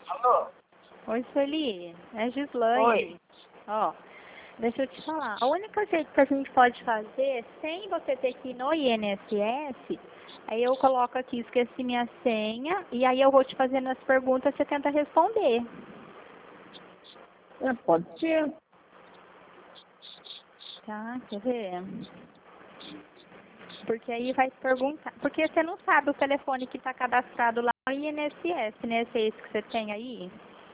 Alô? Oi, Sueli. É Oi. Gislaine. Ó, deixa eu te falar. A única jeito que a gente pode fazer, sem você ter que ir no INSS, aí eu coloco aqui, esqueci minha senha, e aí eu vou te fazendo as perguntas, você tenta responder. Pode ser. Tá? Quer ver? Porque aí vai perguntar. Porque você não sabe o telefone que está cadastrado lá no INSS, né? Se é esse que você tem aí?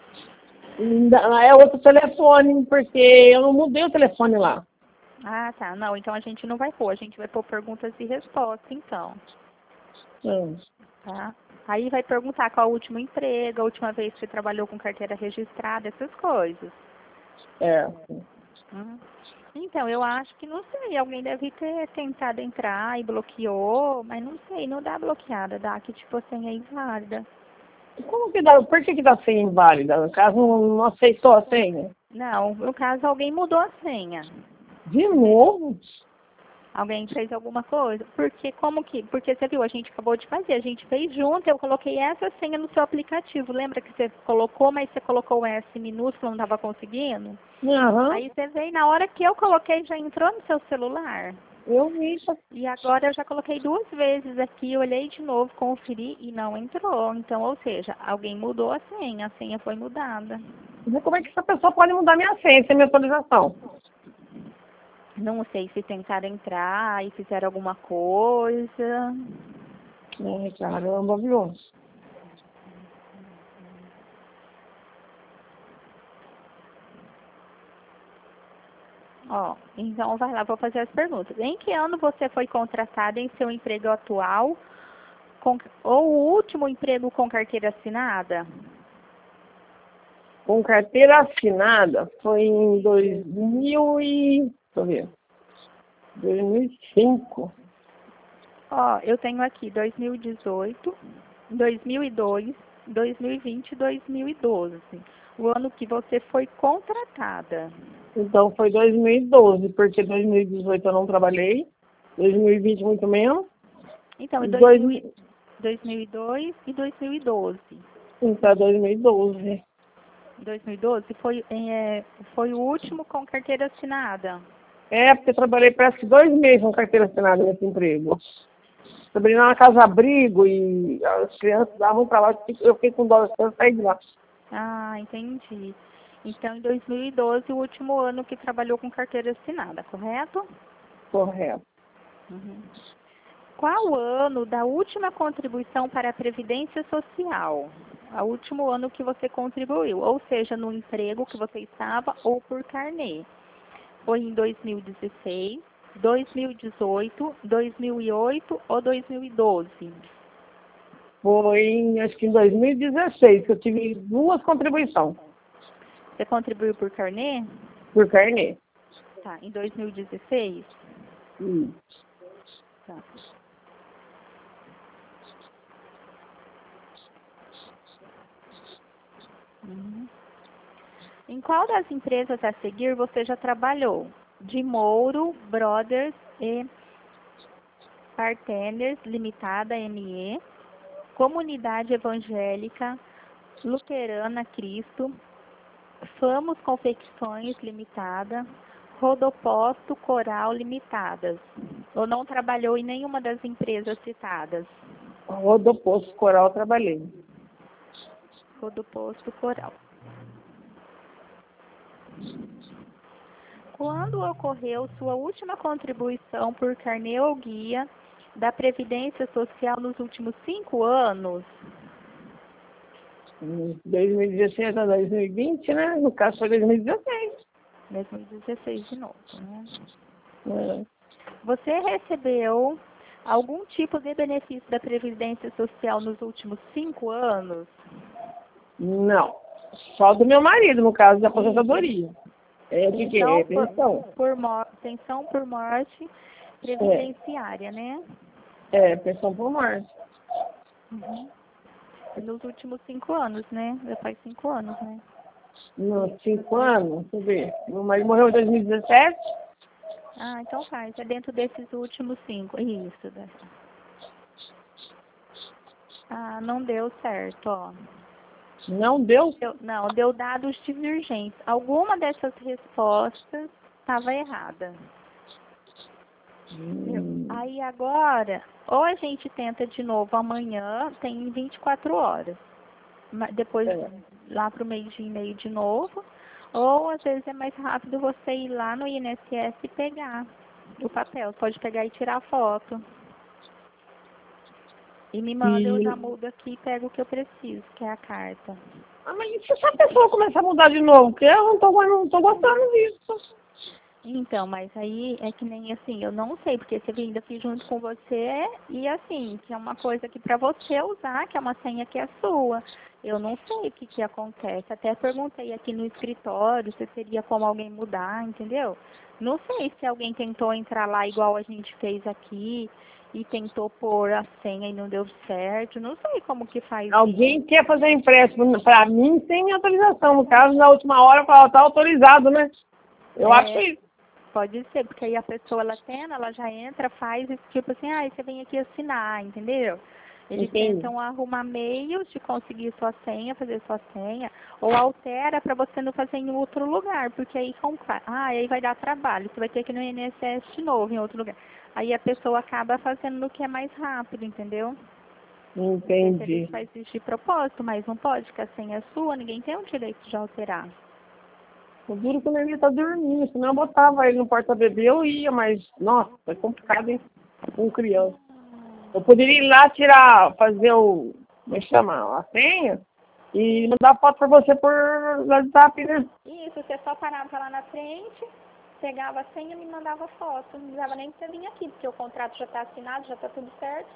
É outro telefone, porque eu não mudei o telefone lá. Ah, tá. Não, então a gente não vai pôr. A gente vai pôr perguntas e respostas, então. Hum. Tá? Aí vai perguntar qual o último emprego, a última vez que você trabalhou com carteira registrada, essas coisas. É. Hum. Então, eu acho que, não sei, alguém deve ter tentado entrar e bloqueou, mas não sei, não dá bloqueada, dá que tipo a senha é inválida. Como que dá? Por que dá senha inválida? No caso, não aceitou a senha. Não, no caso alguém mudou a senha. De novo? Alguém fez alguma coisa? Porque como que? Porque você viu, a gente acabou de fazer, a gente fez junto, eu coloquei essa senha no seu aplicativo. Lembra que você colocou, mas você colocou o S minúsculo, não estava conseguindo? Aham. Aí você veio, na hora que eu coloquei, já entrou no seu celular. Eu vi isso. E agora eu já coloquei 2 vezes aqui, olhei de novo, conferi e não entrou. Então, ou seja, alguém mudou a senha foi mudada. Mas como é que essa pessoa pode mudar minha senha sem minha autorização? Não sei se tentaram entrar e fizeram alguma coisa. Ai, caramba, viu? Ó, então vai lá, vou fazer as perguntas. Em que ano você foi contratada em seu emprego atual ou o último emprego com carteira assinada? Com carteira assinada foi em 2005. Ó, eu tenho aqui 2018, 2002, 2020 e 2012. O ano que você foi contratada. Então foi 2012, porque 2018 eu não trabalhei, 2020 muito menos, Então, em e 2000, 2002 e 2012. então 2012. 2012 foi o último com carteira assinada. É, porque eu trabalhei parece que 2 meses com carteira assinada nesse emprego. Trabalhei na casa abrigo e as crianças davam pra lá, eu fiquei com dó, eu saí de lá. Ah, entendi. Então, em 2012, o último ano que trabalhou com carteira assinada, correto? Correto. Uhum. Qual o ano da última contribuição para a Previdência Social? O último ano que você contribuiu, ou seja, no emprego que você estava ou por carnê. Foi em 2016, 2018, 2008 ou 2012? Foi, acho que em 2016, que eu tive 2 contribuições Você contribuiu por carnê? por carnê. Tá, em 2016? Hum. Tá. Uhum. Em qual das empresas a seguir você já trabalhou? De Mouro, Brothers e Partners Limitada ME, Comunidade Evangélica Luterana Cristo, Famos Confecções Limitada, Rodoposto Coral Limitadas. Ou não trabalhou em nenhuma das empresas citadas? Rodoposto Coral eu trabalhei. Rodoposto Coral. Quando ocorreu sua última contribuição por carnê ou guia da Previdência Social nos últimos 5 anos? 2016 a 2020, né? No caso foi 2016. 2016 de novo, né? É. Você recebeu algum tipo de benefício da Previdência Social nos últimos 5 anos? Não. Só do meu marido, no caso da aposentadoria. É de quê? É pensão. Pensão por morte É, previdenciária, né? pensão por morte. Uhum. Nos últimos 5 anos, né? Já faz 5 anos, né? Nos 5 anos, deixa eu ver. Meu marido morreu em 2017. Ah, então faz. É dentro desses últimos 5. Isso. Ah, não deu certo, ó. Não deu? Não, deu dados divergentes. Alguma dessas respostas estava errada. Aí agora, ou a gente tenta de novo amanhã, tem 24 horas. Depois, lá para o meio-dia e meio de novo. Ou, às vezes, é mais rápido você ir lá no INSS e pegar o papel. Pode pegar e tirar a foto. E me manda, eu já mudo aqui e pego o que eu preciso, que é a carta. Ah, mas e se a pessoa começar a mudar de novo? Porque eu não tô gostando disso. Então, mas aí é que nem assim, eu não sei, porque você ainda fiz junto com você e assim, que é uma coisa que para você usar, que é uma senha que é sua. Eu não sei o que acontece. Até perguntei aqui no escritório se teria como alguém mudar, entendeu? Não sei se alguém tentou entrar lá igual a gente fez aqui e tentou pôr a senha e não deu certo. Não sei como que faz Alguém isso. quer fazer empréstimo para mim sem minha autorização. No caso, na última hora, fala, tá autorizado, né? Eu acho isso. Pode ser, porque aí a pessoa, ela já entra, faz esse tipo assim, você vem aqui assinar, entendeu? Eles tentam arrumar meios de conseguir sua senha, fazer sua senha, ou altera para você não fazer em outro lugar, porque aí aí vai dar trabalho, você vai ter que ir no INSS de novo, em outro lugar. Aí a pessoa acaba fazendo no que é mais rápido, entendeu? Entendi. Ele faz isso de propósito, mas não pode, porque a senha é sua, ninguém tem o direito de alterar. O duro que o neném tá dormindo, senão eu botava ele no porta-bebê, eu ia, mas, nossa, é complicado, hein, com criança. Eu poderia ir lá fazer como é que chama, a senha, e mandar foto pra você por WhatsApp, né? Isso, você só parava lá na frente, pegava a senha e me mandava foto. Não precisava nem você vir aqui, porque o contrato já está assinado, já está tudo certo.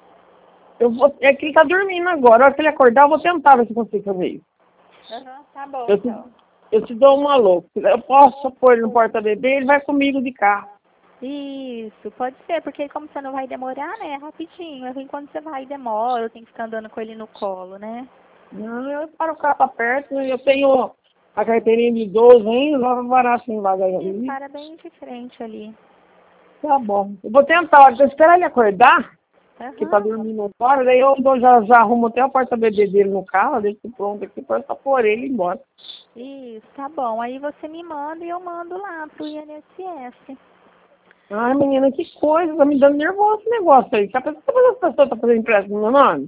É que ele tá dormindo agora, a hora que ele acordar, eu vou tentar ver se eu consigo fazer isso. Tá bom, então. Eu te dou uma louca. Eu posso pôr ele no porta-bebê, ele vai comigo de carro. Isso, pode ser, porque como você não vai demorar, né, rapidinho. É ruim quando você vai e demora, eu tenho que ficar andando com ele no colo, né? Não, eu paro o carro pra perto, eu tenho a carteirinha de idoso ainda, vai parar assim vaga ali. Para bem de frente ali. Tá bom. Eu vou tentar, eu esperar ele acordar, que tá dormindo agora, daí eu já arrumo até o porta-bebê dele no carro, deixo pronto aqui pra pôr ele embora. Isso, tá bom. Aí você me manda e eu mando lá pro INSS. Ai, menina, que coisa, tá me dando nervoso esse negócio aí. Se a pessoa tá fazendo empréstimo no meu nome?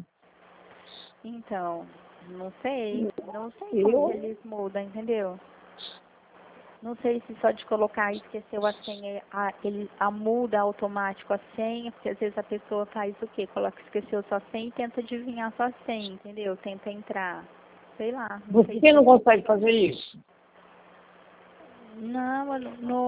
Então, não sei como que eles mudam, entendeu? Não sei se só de colocar esqueceu a senha, ele muda automático a senha, porque às vezes a pessoa faz o quê? Coloca esqueceu sua senha e tenta adivinhar sua senha, entendeu? Tenta entrar. Sei lá. Você não consegue fazer isso? Não,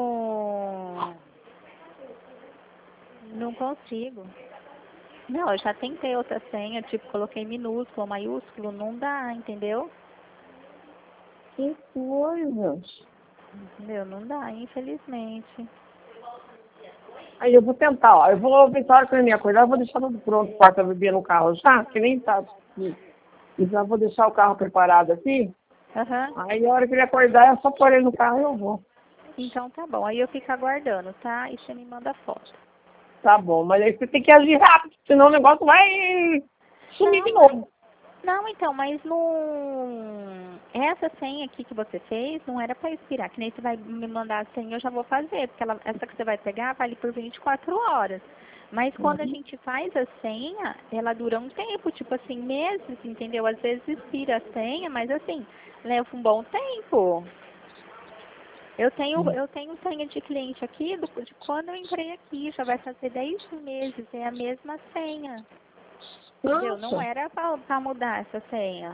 não consigo. Não, eu já tentei outra senha, tipo, coloquei minúsculo, maiúsculo, não dá, entendeu? Que coisa. Entendeu? Não dá, infelizmente. Aí eu vou tentar, ó. Eu vou ver se a hora que ele me acordar, eu vou deixar tudo pronto, porta-bebê no carro já, que nem tá aqui. E já vou deixar o carro preparado aqui. Aí a hora que ele acordar, é só pôr ele no carro e eu vou. Então tá bom, aí eu fico aguardando, tá? E você me manda foto. Tá bom, mas aí você tem que agir rápido, senão o negócio vai sumir de novo. Não, então, mas essa senha aqui que você fez não era para expirar, que nem você vai me mandar a senha, eu já vou fazer, porque essa que você vai pegar vale por 24 horas. Mas quando a gente faz a senha, ela dura um tempo, tipo assim, meses, entendeu? Às vezes expira a senha, mas assim, leva um bom tempo. Eu tenho senha de cliente aqui de quando eu entrei aqui, já vai fazer 10 meses, é a mesma senha. Entendeu? Não era para mudar essa senha.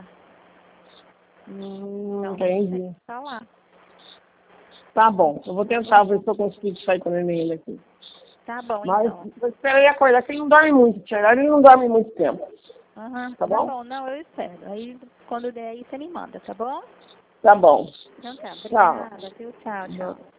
Entendi. Tá lá. Tá bom, eu vou tentar ver se eu consigo sair com ele aqui. Tá bom, mas, então. Mas espera ele acordar, que ele não dorme muito, tia. Ele não dorme muito tempo. Tá bom? Não, eu espero. Aí, quando der aí, você me manda, tá bom? Tá bom. Então tá, obrigada, viu? Tchau, tchau.